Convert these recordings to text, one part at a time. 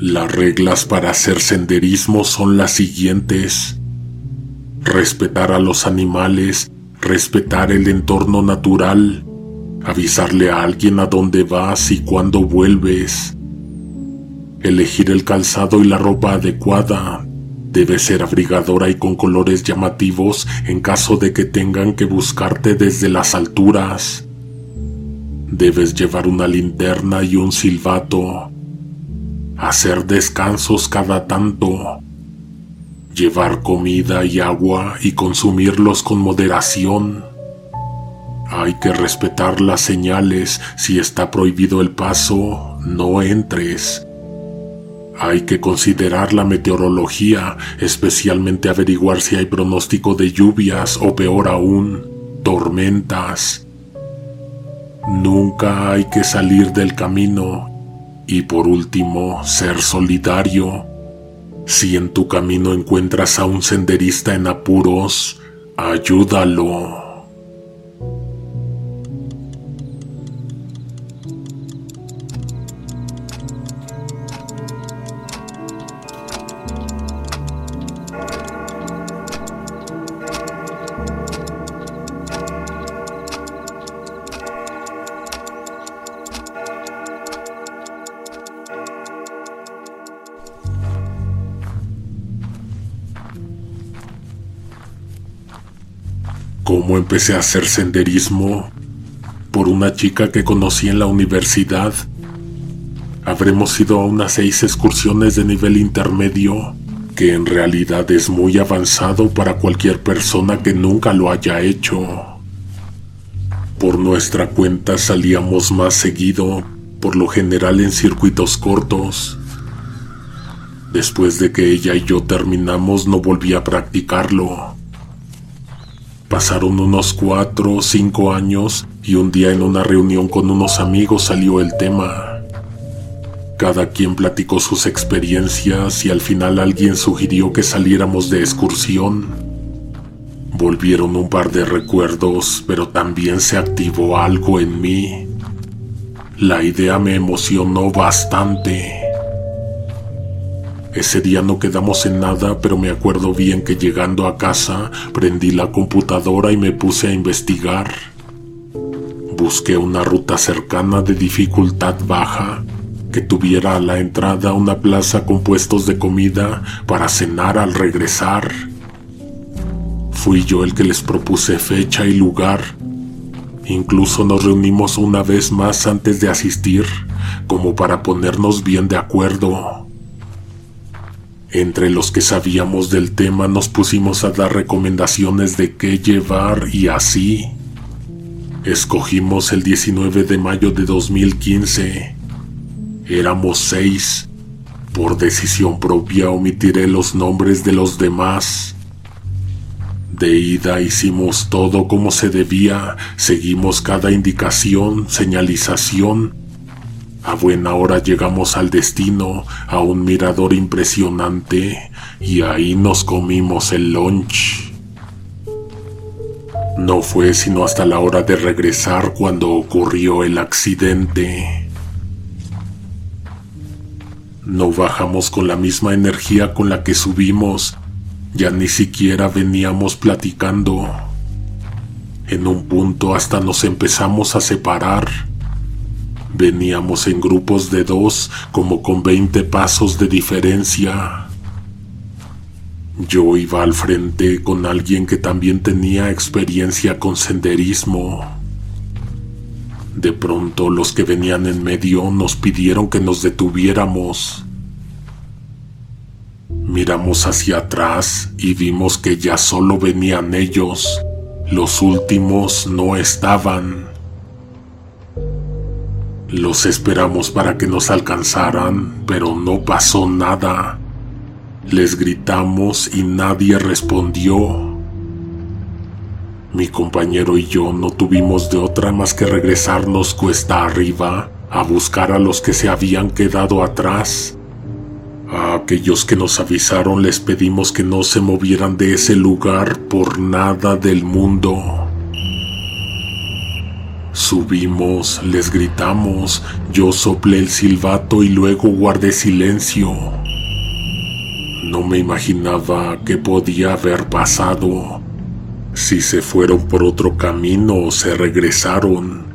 Las reglas para hacer senderismo son las siguientes: respetar a los animales, respetar el entorno natural, avisarle a alguien a dónde vas y cuándo vuelves, elegir el calzado y la ropa adecuada. Debe ser abrigadora y con colores llamativos en caso de que tengan que buscarte desde las alturas. Debes llevar una linterna y un silbato. Hacer descansos cada tanto. Llevar comida y agua y consumirlos con moderación. Hay que respetar las señales. Si está prohibido el paso, no entres. Hay que considerar la meteorología, especialmente averiguar si hay pronóstico de lluvias o, peor aún, tormentas. Nunca hay que salir del camino. Y por último, ser solidario. Si en tu camino encuentras a un senderista en apuros, ayúdalo. ¿Cómo empecé a hacer senderismo? Por una chica que conocí en la universidad. Habremos ido a unas 6 excursiones de nivel intermedio, que en realidad es muy avanzado para cualquier persona que nunca lo haya hecho. Por nuestra cuenta salíamos más seguido, por lo general en circuitos cortos. Después de que ella y yo terminamos, no volví a practicarlo. Pasaron unos 4 o 5 años y un día en una reunión con unos amigos salió el tema. Cada quien platicó sus experiencias y al final alguien sugirió que saliéramos de excursión. Volvieron un par de recuerdos, pero también se activó algo en mí. La idea me emocionó bastante. Ese día no quedamos en nada, pero me acuerdo bien que llegando a casa prendí la computadora y me puse a investigar. Busqué una ruta cercana de dificultad baja que tuviera a la entrada una plaza con puestos de comida para cenar al regresar. Fui yo el que les propuse fecha y lugar. Incluso nos reunimos una vez más antes de asistir, como para ponernos bien de acuerdo. Entre los que sabíamos del tema nos pusimos a dar recomendaciones de qué llevar y así. Escogimos el 19 de mayo de 2015. Éramos 6. Por decisión propia omitiré los nombres de los demás. De ida hicimos todo como se debía, seguimos cada indicación, señalización. A buena hora llegamos al destino, a un mirador impresionante, y ahí nos comimos el lunch. No fue sino hasta la hora de regresar cuando ocurrió el accidente. No bajamos con la misma energía con la que subimos, ya ni siquiera veníamos platicando. En un punto hasta nos empezamos a separar. Veníamos en grupos de 2, como con 20 pasos de diferencia. Yo iba al frente con alguien que también tenía experiencia con senderismo. De pronto los que venían en medio nos pidieron que nos detuviéramos. Miramos hacia atrás y vimos que ya solo venían ellos. Los últimos no estaban. Los esperamos para que nos alcanzaran, pero no pasó nada. Les gritamos y nadie respondió. Mi compañero y yo no tuvimos de otra más que regresarnos cuesta arriba a buscar a los que se habían quedado atrás. A aquellos que nos avisaron les pedimos que no se movieran de ese lugar por nada del mundo. Subimos, les gritamos, yo soplé el silbato y luego guardé silencio. No me imaginaba qué podía haber pasado, si se fueron por otro camino o se regresaron.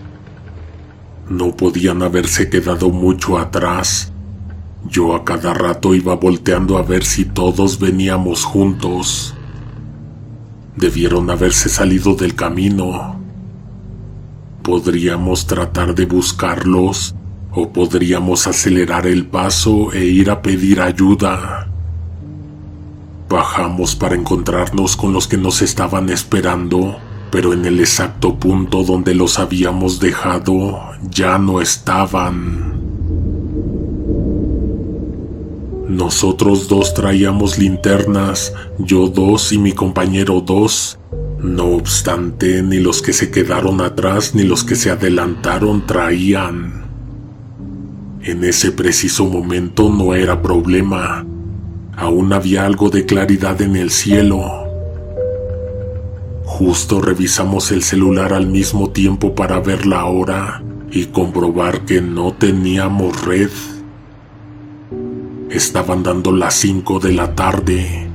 No podían haberse quedado mucho atrás. Yo a cada rato iba volteando a ver si todos veníamos juntos. Debieron haberse salido del camino. Podríamos tratar de buscarlos o podríamos acelerar el paso e ir a pedir ayuda. Bajamos para encontrarnos con los que nos estaban esperando, pero en el exacto punto donde los habíamos dejado ya no estaban. Nosotros dos traíamos linternas, yo 2 y mi compañero 2. No obstante, ni los que se quedaron atrás ni los que se adelantaron traían. En ese preciso momento no era problema. Aún había algo de claridad en el cielo. Justo revisamos el celular al mismo tiempo para ver la hora y comprobar que no teníamos red. Estaban dando las 5 de la tarde.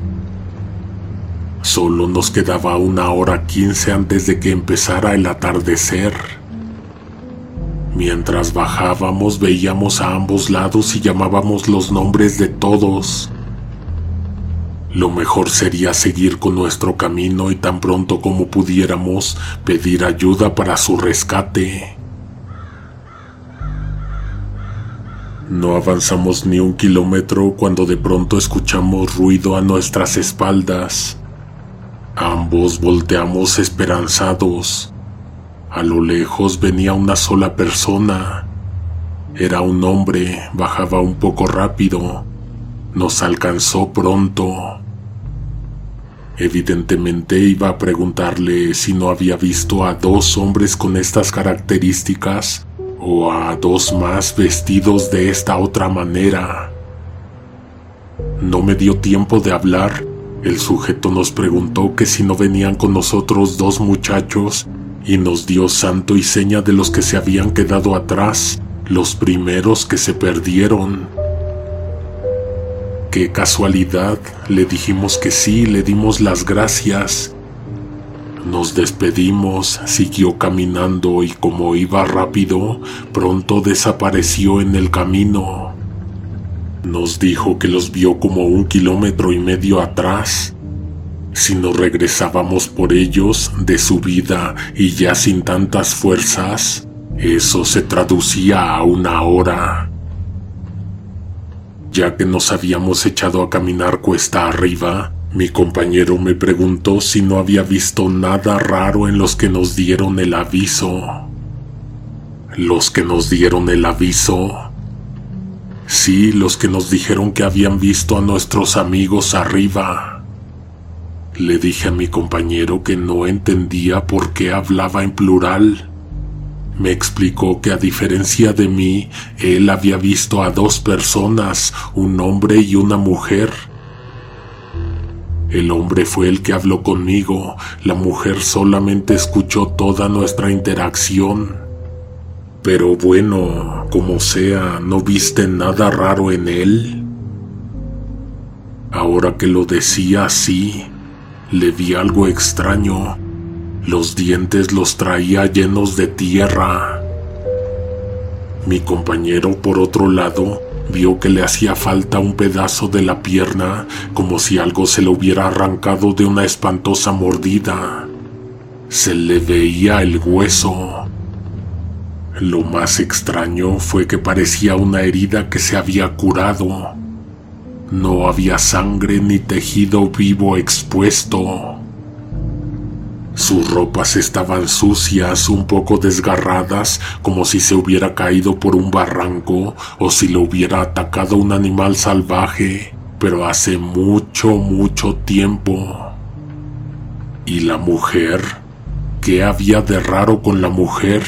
Solo nos quedaba 1:15 antes de que empezara el atardecer. Mientras bajábamos veíamos a ambos lados y llamábamos los nombres de todos. Lo mejor sería seguir con nuestro camino y tan pronto como pudiéramos pedir ayuda para su rescate. No avanzamos ni 1 kilómetro cuando de pronto escuchamos ruido a nuestras espaldas. Ambos volteamos esperanzados. A lo lejos venía una sola persona. Era un hombre, bajaba un poco rápido. Nos alcanzó pronto. Evidentemente iba a preguntarle si no había visto a 2 hombres con estas características o a 2 más vestidos de esta otra manera. No me dio tiempo de hablar. El sujeto nos preguntó que si no venían con nosotros 2 muchachos y nos dio santo y seña de los que se habían quedado atrás, los primeros que se perdieron. ¡Qué casualidad! Le dijimos que sí, le dimos las gracias. Nos despedimos, siguió caminando y como iba rápido, pronto desapareció en el camino. Nos dijo que los vio como 1,5 kilómetros atrás. Si nos regresábamos por ellos de subida y ya sin tantas fuerzas, eso se traducía a 1 hora. Ya que nos habíamos echado a caminar cuesta arriba, mi compañero me preguntó si no había visto nada raro en los que nos dieron el aviso. ¿Los que nos dieron el aviso? Sí, los que nos dijeron que habían visto a nuestros amigos arriba. Le dije a mi compañero que no entendía por qué hablaba en plural. Me explicó que a diferencia de mí, él había visto a 2 personas, un hombre y una mujer. El hombre fue el que habló conmigo, la mujer solamente escuchó toda nuestra interacción. Pero bueno, como sea, ¿no viste nada raro en él? Ahora que lo decía así, le vi algo extraño. Los dientes los traía llenos de tierra. Mi compañero, por otro lado, vio que le hacía falta un pedazo de la pierna, como si algo se le hubiera arrancado de una espantosa mordida. Se le veía el hueso. Lo más extraño fue que parecía una herida que se había curado. No había sangre ni tejido vivo expuesto. Sus ropas estaban sucias, un poco desgarradas, como si se hubiera caído por un barranco o si lo hubiera atacado un animal salvaje, pero hace mucho, mucho tiempo. ¿Y la mujer? ¿Qué había de raro con la mujer?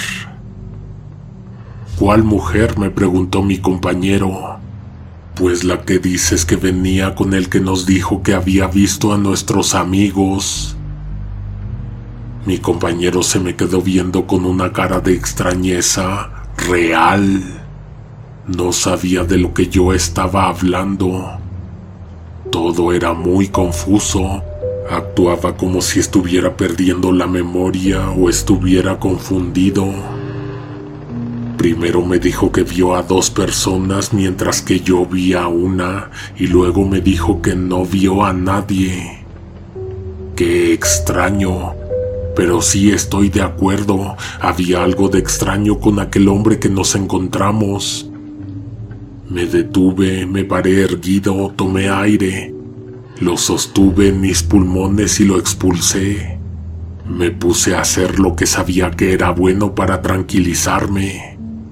¿Cuál mujer?, me preguntó mi compañero. Pues la que dices que venía con el que nos dijo que había visto a nuestros amigos. Mi compañero se me quedó viendo con una cara de extrañeza real. No sabía de lo que yo estaba hablando. Todo era muy confuso. Actuaba como si estuviera perdiendo la memoria o estuviera confundido. Primero me dijo que vio a 2 personas mientras que yo vi a una, y luego me dijo que no vio a nadie. Qué extraño, pero sí estoy de acuerdo, había algo de extraño con aquel hombre que nos encontramos. Me detuve, me paré erguido, tomé aire, lo sostuve en mis pulmones y lo expulsé. Me puse a hacer lo que sabía que era bueno para tranquilizarme.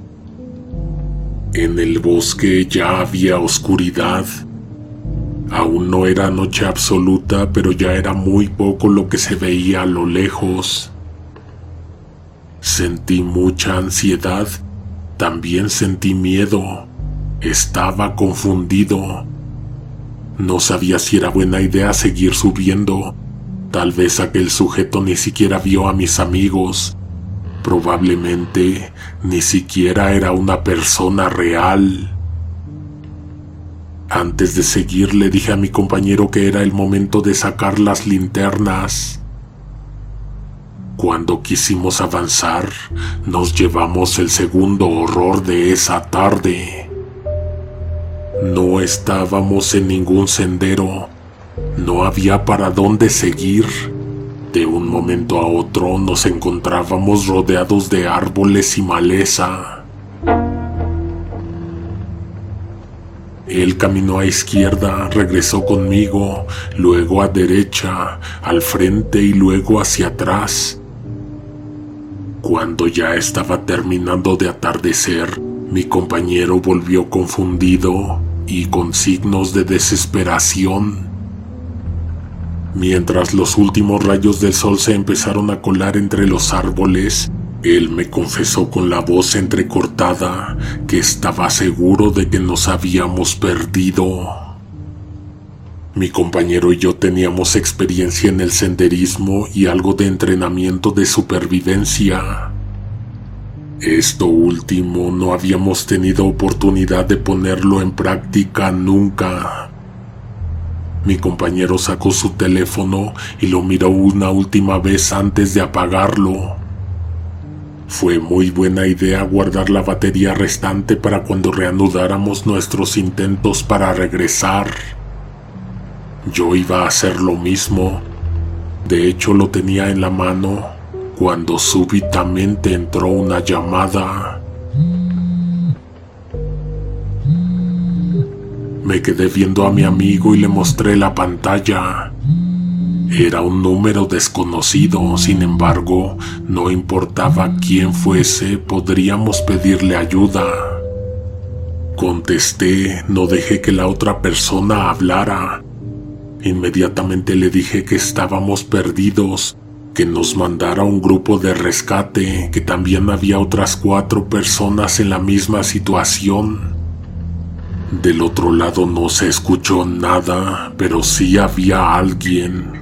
En el bosque ya había oscuridad. Aún no era noche absoluta, pero ya era muy poco lo que se veía a lo lejos. Sentí mucha ansiedad, también sentí miedo. Estaba confundido. No sabía si era buena idea seguir subiendo. Tal vez aquel sujeto ni siquiera vio a mis amigos. Probablemente ni siquiera era una persona real. Antes de seguir le dije a mi compañero que era el momento de sacar las linternas. Cuando quisimos avanzar, nos llevamos el segundo horror de esa tarde. No estábamos en ningún sendero, no había para dónde seguir. De un momento a otro nos encontrábamos rodeados de árboles y maleza. Él caminó a izquierda, regresó conmigo, luego a derecha, al frente y luego hacia atrás. Cuando ya estaba terminando de atardecer, mi compañero volvió confundido y con signos de desesperación. Mientras los últimos rayos del sol se empezaron a colar entre los árboles, él me confesó con la voz entrecortada que estaba seguro de que nos habíamos perdido. Mi compañero y yo teníamos experiencia en el senderismo y algo de entrenamiento de supervivencia. Esto último no habíamos tenido oportunidad de ponerlo en práctica nunca. Mi compañero sacó su teléfono y lo miró una última vez antes de apagarlo. Fue muy buena idea guardar la batería restante para cuando reanudáramos nuestros intentos para regresar. Yo iba a hacer lo mismo. De hecho, lo tenía en la mano cuando súbitamente entró una llamada. Me quedé viendo a mi amigo y le mostré la pantalla. Era un número desconocido, sin embargo, no importaba quién fuese, podríamos pedirle ayuda. Contesté, no dejé que la otra persona hablara. Inmediatamente le dije que estábamos perdidos, que nos mandara un grupo de rescate, que también había otras 4 personas en la misma situación. Del otro lado no se escuchó nada, pero sí había alguien.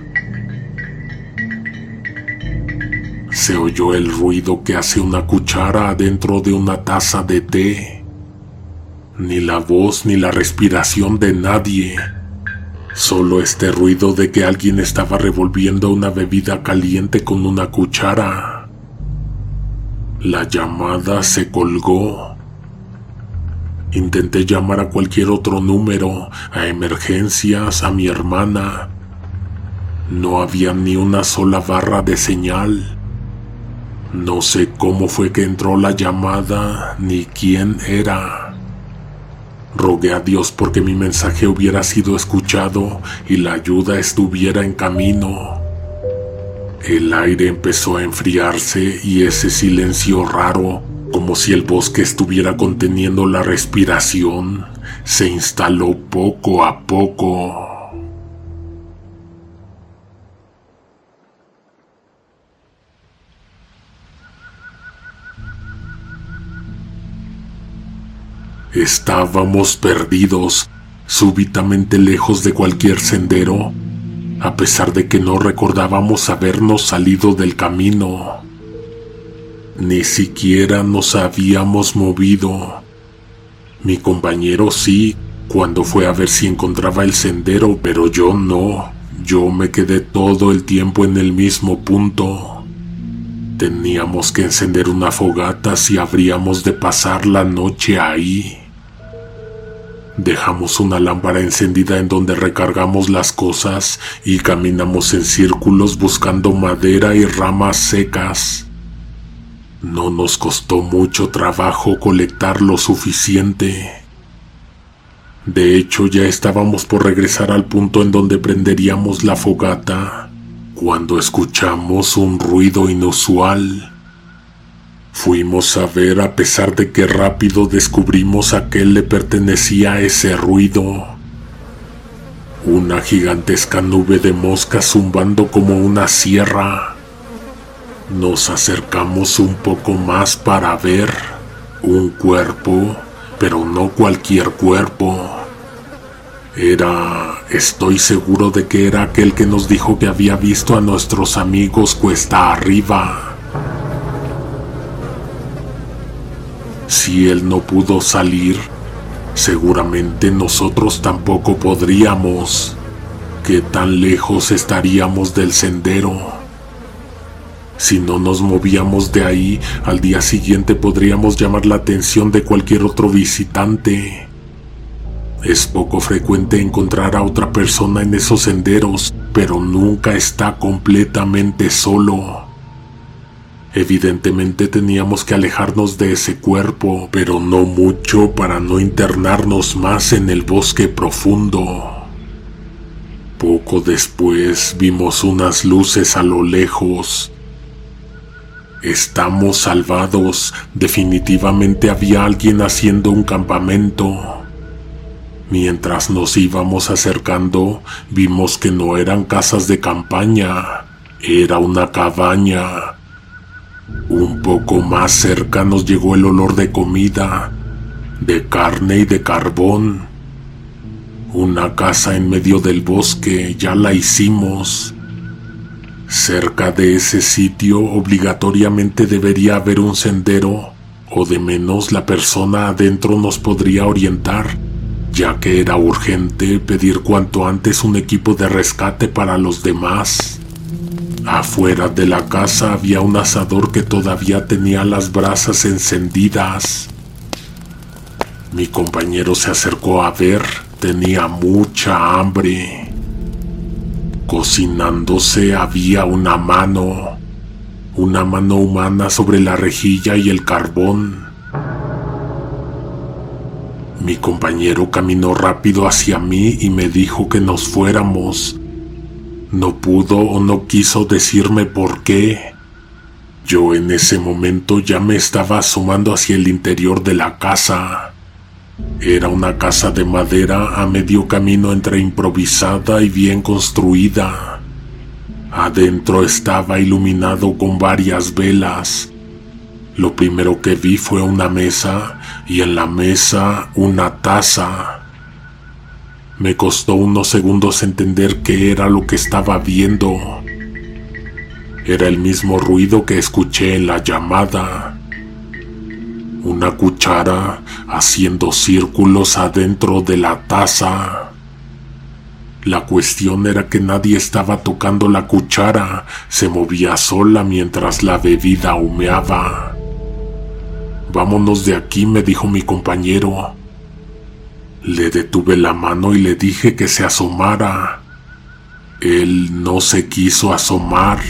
Se oyó el ruido que hace una cuchara adentro de una taza de té. Ni la voz ni la respiración de nadie. Solo este ruido de que alguien estaba revolviendo una bebida caliente con una cuchara. La llamada se colgó. Intenté llamar a cualquier otro número, a emergencias, a mi hermana. No había ni una sola barra de señal. No sé cómo fue que entró la llamada, ni quién era. Rogué a Dios porque mi mensaje hubiera sido escuchado y la ayuda estuviera en camino. El aire empezó a enfriarse y ese silencio raro, como si el bosque estuviera conteniendo la respiración, se instaló poco a poco. Estábamos perdidos, súbitamente lejos de cualquier sendero. a pesar de que no recordábamos habernos salido del camino. Ni siquiera nos habíamos movido. Mi compañero sí, cuando fue a ver si encontraba el sendero, pero yo no. Yo me quedé todo el tiempo en el mismo punto. Teníamos que encender una fogata si habríamos de pasar la noche ahí. Dejamos una lámpara encendida en donde recargamos las cosas y caminamos en círculos buscando madera y ramas secas. No nos costó mucho trabajo colectar lo suficiente. De hecho, ya estábamos por regresar al punto en donde prenderíamos la fogata, cuando escuchamos un ruido inusual. Fuimos a ver, a pesar de que rápido descubrimos a qué le pertenecía ese ruido. Una gigantesca nube de moscas zumbando como una sierra. Nos acercamos un poco más para ver un cuerpo, pero no cualquier cuerpo. Estoy seguro de que era aquel que nos dijo que había visto a nuestros amigos cuesta arriba. Si él no pudo salir, seguramente nosotros tampoco podríamos. ¿Qué tan lejos estaríamos del sendero? Si no nos movíamos de ahí, al día siguiente podríamos llamar la atención de cualquier otro visitante. Es poco frecuente encontrar a otra persona en esos senderos, pero nunca está completamente solo. Evidentemente teníamos que alejarnos de ese cuerpo, pero no mucho para no internarnos más en el bosque profundo. Poco después vimos unas luces a lo lejos. Estamos salvados. Definitivamente había alguien haciendo un campamento. Mientras nos íbamos acercando, vimos que no eran casas de campaña, era una cabaña. Un poco más cerca nos llegó el olor de comida, de carne y de carbón. Una casa en medio del bosque, ya la hicimos. Cerca de ese sitio obligatoriamente debería haber un sendero, o de menos la persona adentro nos podría orientar, ya que era urgente pedir cuanto antes un equipo de rescate para los demás. Afuera de la casa había un asador que todavía tenía las brasas encendidas. Mi compañero se acercó a ver, tenía mucha hambre. Cocinándose había una mano humana sobre la rejilla y el carbón. Mi compañero caminó rápido hacia mí y me dijo que nos fuéramos. No pudo o no quiso decirme por qué. Yo en ese momento ya me estaba asomando hacia el interior de la casa. Era una casa de madera a medio camino entre improvisada y bien construida. Adentro estaba iluminado con varias velas. Lo primero que vi fue una mesa y en la mesa una taza. Me costó unos segundos entender qué era lo que estaba viendo. Era el mismo ruido que escuché en la llamada. Una cuchara haciendo círculos adentro de la taza. La cuestión era que nadie estaba tocando la cuchara, se movía sola mientras la bebida humeaba. «Vámonos de aquí», me dijo mi compañero. Le detuve la mano y le dije que se asomara. Él no se quiso asomar.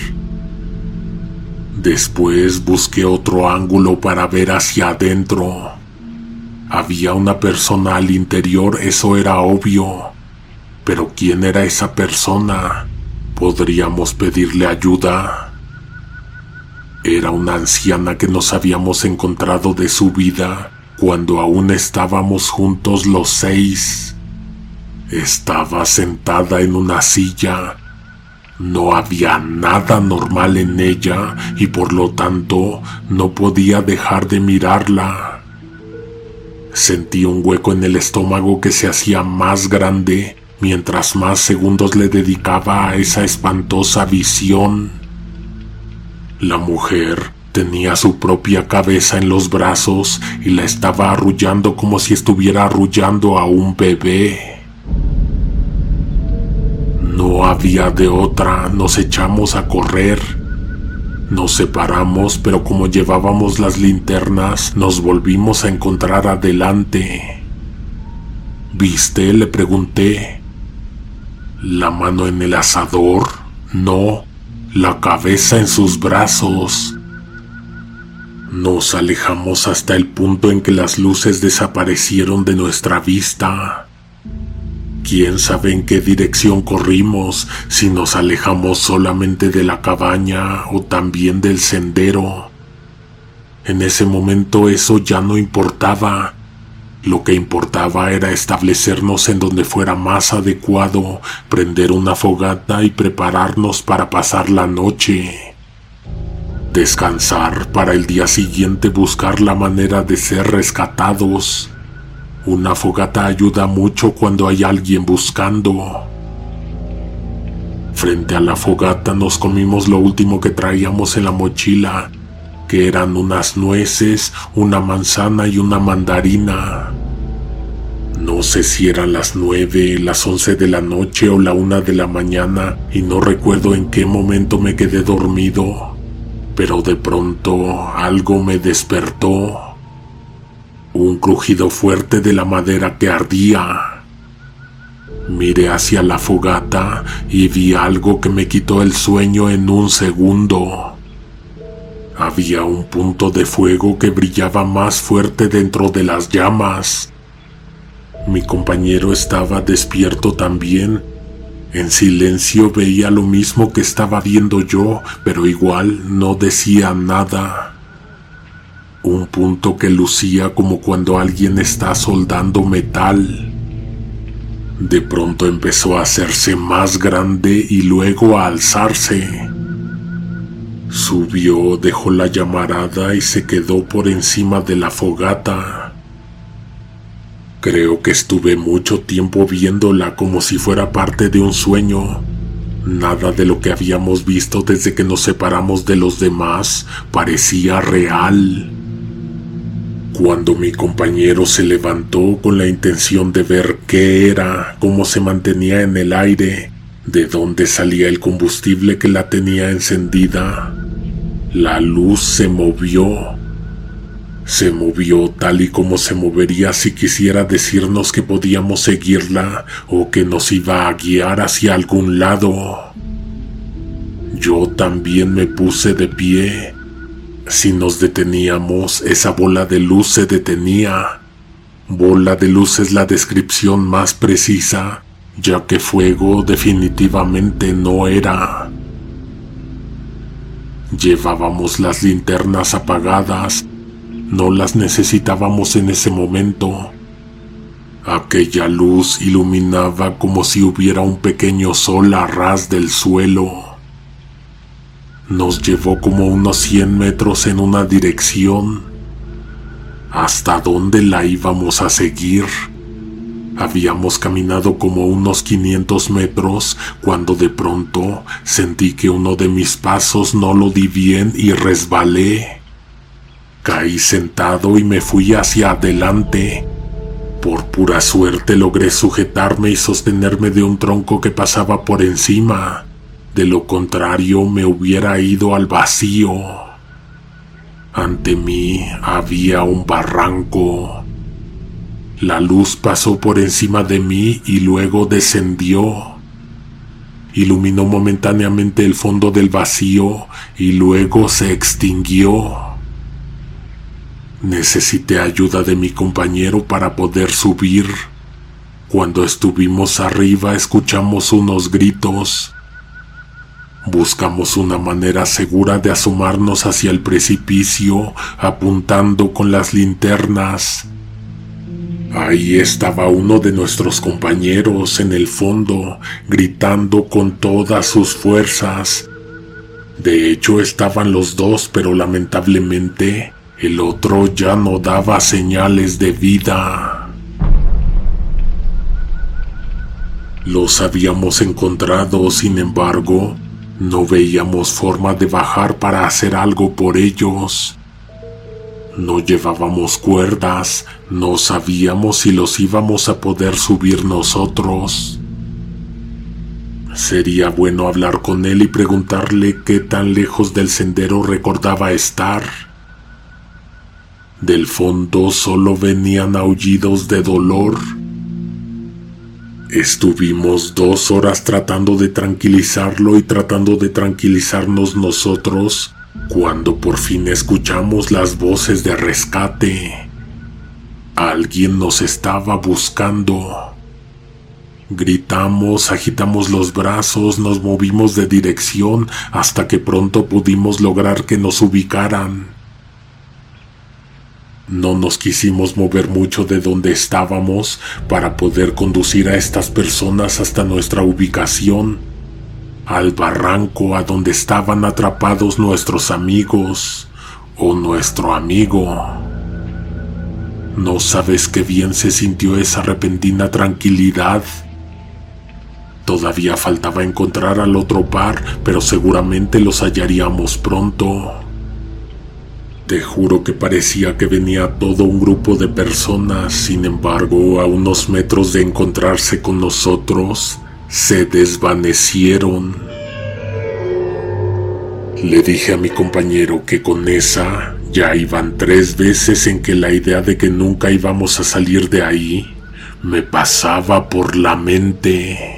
Después busqué otro ángulo para ver hacia adentro. Había una persona al interior, eso era obvio. Pero ¿quién era esa persona? ¿Podríamos pedirle ayuda? Era una anciana que nos habíamos encontrado de su vida cuando aún estábamos juntos los 6. Estaba sentada en una silla. No había nada normal en ella y por lo tanto no podía dejar de mirarla. Sentí un hueco en el estómago que se hacía más grande mientras más segundos le dedicaba a esa espantosa visión. La mujer tenía su propia cabeza en los brazos y la estaba arrullando como si estuviera arrullando a un bebé. No había de otra, nos echamos a correr. Nos separamos, pero como llevábamos las linternas, nos volvimos a encontrar adelante. ¿Viste?, le pregunté. ¿La mano en el asador? No, la cabeza en sus brazos. Nos alejamos hasta el punto en que las luces desaparecieron de nuestra vista. ¿Quién sabe en qué dirección corrimos, si nos alejamos solamente de la cabaña o también del sendero? En ese momento eso ya no importaba. Lo que importaba era establecernos en donde fuera más adecuado, prender una fogata y prepararnos para pasar la noche. Descansar para el día siguiente buscar la manera de ser rescatados. Una fogata ayuda mucho cuando hay alguien buscando. Frente a la fogata nos comimos lo último que traíamos en la mochila, que eran unas nueces, una manzana y una mandarina. No sé si eran las 9, las 11 de la noche o la 1 de la mañana, y no recuerdo en qué momento me quedé dormido, pero de pronto algo me despertó. Un crujido fuerte de la madera que ardía. Miré hacia la fogata y vi algo que me quitó el sueño en un segundo. Había un punto de fuego que brillaba más fuerte dentro de las llamas. Mi compañero estaba despierto también. En silencio veía lo mismo que estaba viendo yo, pero igual no decía nada. Un punto que lucía como cuando alguien está soldando metal. De pronto empezó a hacerse más grande y luego a alzarse. Subió, dejó la llamarada y se quedó por encima de la fogata. Creo que estuve mucho tiempo viéndola como si fuera parte de un sueño. Nada de lo que habíamos visto desde que nos separamos de los demás parecía real. Cuando mi compañero se levantó con la intención de ver qué era, cómo se mantenía en el aire, de dónde salía el combustible que la tenía encendida, la luz se movió. Se movió tal y como se movería si quisiera decirnos que podíamos seguirla o que nos iba a guiar hacia algún lado. Yo también me puse de pie. Si nos deteníamos, esa bola de luz se detenía. Bola de luz es la descripción más precisa, ya que fuego definitivamente no era. Llevábamos las linternas apagadas. No las necesitábamos en ese momento. Aquella luz iluminaba como si hubiera un pequeño sol a ras del suelo. Nos llevó como unos 100 metros en una dirección. ¿Hasta dónde la íbamos a seguir? Habíamos caminado como unos 500 metros cuando de pronto sentí que uno de mis pasos no lo di bien y resbalé. Caí sentado y me fui hacia adelante. Por pura suerte logré sujetarme y sostenerme de un tronco que pasaba por encima. De lo contrario me hubiera ido al vacío. Ante mí había un barranco. La luz pasó por encima de mí y luego descendió. Iluminó momentáneamente el fondo del vacío y luego se extinguió. Necesité ayuda de mi compañero para poder subir. Cuando estuvimos arriba escuchamos unos gritos. Buscamos una manera segura de asomarnos hacia el precipicio, apuntando con las linternas. Ahí estaba uno de nuestros compañeros en el fondo, gritando con todas sus fuerzas. De hecho, estaban los dos, pero lamentablemente el otro ya no daba señales de vida. Los habíamos encontrado, sin embargo, no veíamos forma de bajar para hacer algo por ellos. No llevábamos cuerdas, no sabíamos si los íbamos a poder subir nosotros. Sería bueno hablar con él y preguntarle qué tan lejos del sendero recordaba estar. Del fondo solo venían aullidos de dolor. Estuvimos 2 horas tratando de tranquilizarlo y tratando de tranquilizarnos nosotros, cuando por fin escuchamos las voces de rescate. Alguien nos estaba buscando. Gritamos, agitamos los brazos, nos movimos de dirección hasta que pronto pudimos lograr que nos ubicaran. No nos quisimos mover mucho de donde estábamos para poder conducir a estas personas hasta nuestra ubicación, al barranco a donde estaban atrapados nuestros amigos o nuestro amigo. No sabes qué bien se sintió esa repentina tranquilidad. Todavía faltaba encontrar al otro par, pero seguramente los hallaríamos pronto. Te juro que parecía que venía todo un grupo de personas. Sin embargo, a unos metros de encontrarse con nosotros, se desvanecieron. Le dije a mi compañero que con esa ya iban 3 veces en que la idea de que nunca íbamos a salir de ahí me pasaba por la mente.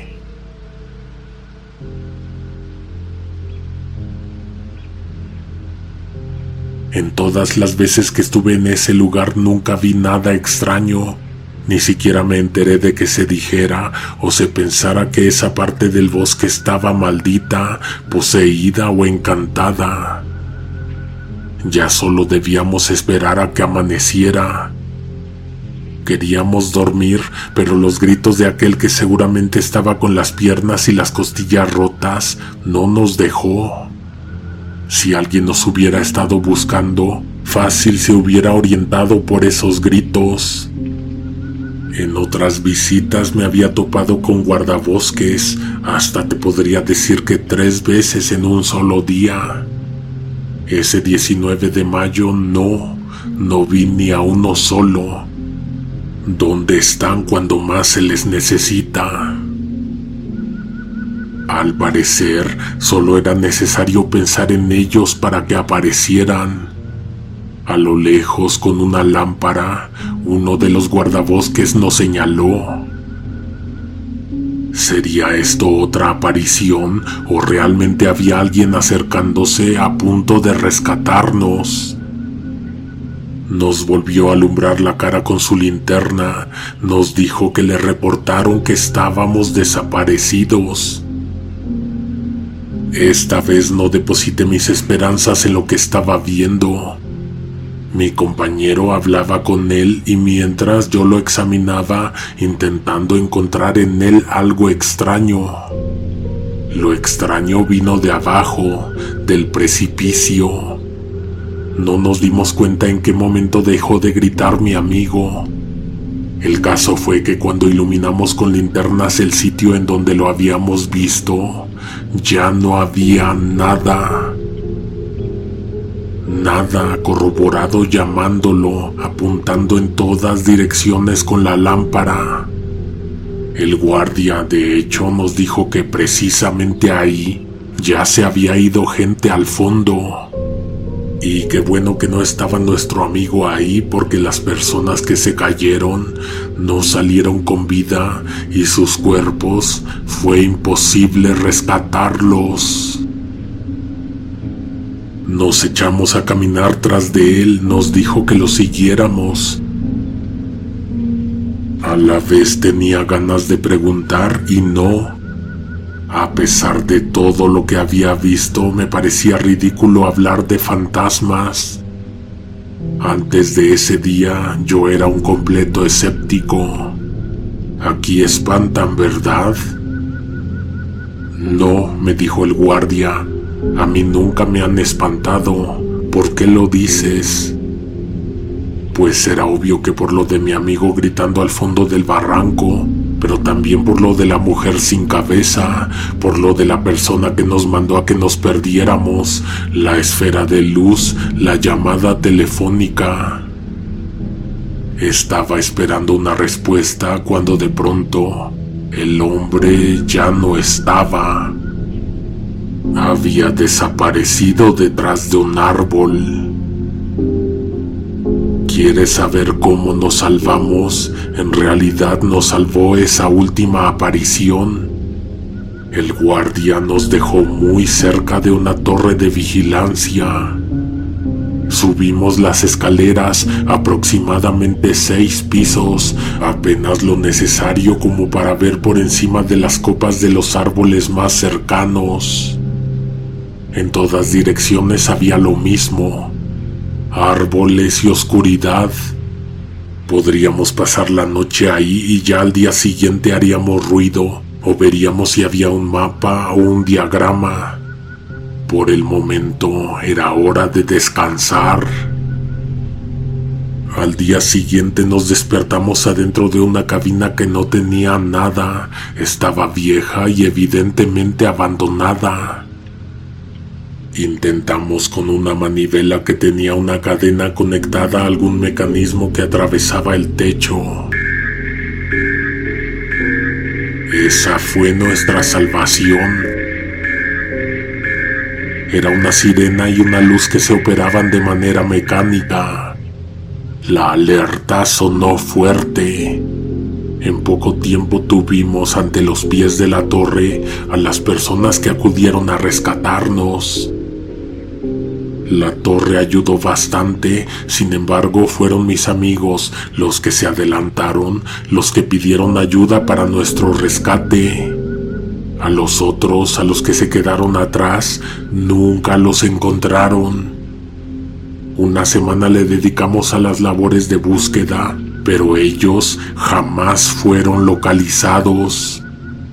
En todas las veces que estuve en ese lugar nunca vi nada extraño, ni siquiera me enteré de que se dijera o se pensara que esa parte del bosque estaba maldita, poseída o encantada. Ya solo debíamos esperar a que amaneciera. Queríamos dormir, pero los gritos de aquel que seguramente estaba con las piernas y las costillas rotas no nos dejó. Si alguien nos hubiera estado buscando, fácil se hubiera orientado por esos gritos. En otras visitas me había topado con guardabosques, hasta te podría decir que 3 veces en un solo día. Ese 19 de mayo no vi ni a uno solo. ¿Dónde están cuando más se les necesita? Al parecer, solo era necesario pensar en ellos para que aparecieran. A lo lejos, con una lámpara, uno de los guardabosques nos señaló. ¿Sería esto otra aparición o realmente había alguien acercándose a punto de rescatarnos? Nos volvió a alumbrar la cara con su linterna, nos dijo que le reportaron que estábamos desaparecidos. Esta vez no deposité mis esperanzas en lo que estaba viendo. Mi compañero hablaba con él y mientras yo lo examinaba, intentando encontrar en él algo extraño. Lo extraño vino de abajo, del precipicio. No nos dimos cuenta en qué momento dejó de gritar mi amigo. El caso fue que cuando iluminamos con linternas el sitio en donde lo habíamos visto, ya no había nada. Nada corroborado llamándolo, apuntando en todas direcciones con la lámpara. El guardia, de hecho, nos dijo que precisamente ahí ya se había ido gente al fondo. Y qué bueno que no estaba nuestro amigo ahí, porque las personas que se cayeron no salieron con vida y sus cuerpos fue imposible rescatarlos. Nos echamos a caminar tras de él, nos dijo que lo siguiéramos. A la vez tenía ganas de preguntar y no. A pesar de todo lo que había visto, me parecía ridículo hablar de fantasmas. Antes de ese día, yo era un completo escéptico. Aquí espantan, ¿verdad? No, me dijo el guardia. A mí nunca me han espantado. ¿Por qué lo dices? Pues era obvio que por lo de mi amigo gritando al fondo del barranco, pero también por lo de la mujer sin cabeza, por lo de la persona que nos mandó a que nos perdiéramos, la esfera de luz, la llamada telefónica. Estaba esperando una respuesta cuando de pronto el hombre ya no estaba. Había desaparecido detrás de un árbol. ¿Quieres saber cómo nos salvamos? En realidad nos salvó esa última aparición. El guardia nos dejó muy cerca de una torre de vigilancia. Subimos las escaleras, aproximadamente 6 pisos, apenas lo necesario como para ver por encima de las copas de los árboles más cercanos. En todas direcciones había lo mismo: árboles y oscuridad. Podríamos pasar la noche ahí y ya al día siguiente haríamos ruido o veríamos si había un mapa o un diagrama. Por el momento era hora de descansar. Al día siguiente nos despertamos adentro de una cabina que no tenía nada, estaba vieja y evidentemente abandonada. Intentamos con una manivela que tenía una cadena conectada a algún mecanismo que atravesaba el techo. Esa fue nuestra salvación. Era una sirena y una luz que se operaban de manera mecánica. La alerta sonó fuerte. En poco tiempo tuvimos ante los pies de la torre a las personas que acudieron a rescatarnos. La torre ayudó bastante, sin embargo fueron mis amigos los que se adelantaron, los que pidieron ayuda para nuestro rescate. A los otros, a los que se quedaron atrás, nunca los encontraron. Una semana le dedicamos a las labores de búsqueda, pero ellos jamás fueron localizados.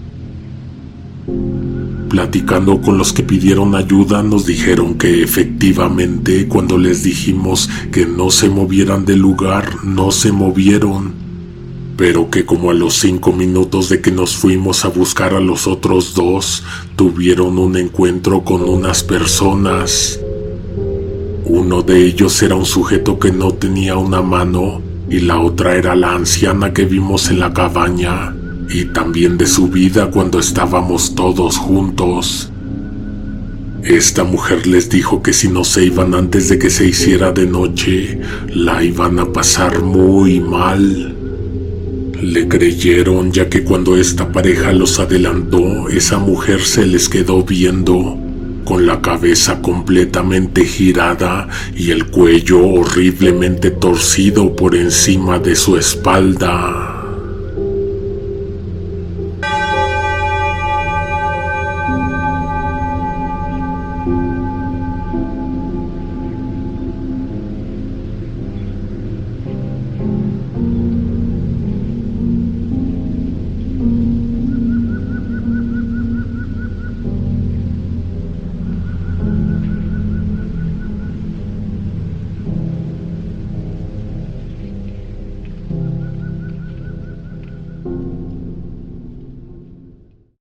Platicando con los que pidieron ayuda, nos dijeron que efectivamente cuando les dijimos que no se movieran del lugar, no se movieron, pero que como a los 5 minutos de que nos fuimos a buscar a los otros 2, tuvieron un encuentro con unas personas. Uno de ellos era un sujeto que no tenía una mano y la otra era la anciana que vimos en la cabaña. Y también de su vida cuando estábamos todos juntos. Esta mujer les dijo que si no se iban antes de que se hiciera de noche, la iban a pasar muy mal. Le creyeron, ya que cuando esta pareja los adelantó, esa mujer se les quedó viendo, con la cabeza completamente girada y el cuello horriblemente torcido por encima de su espalda.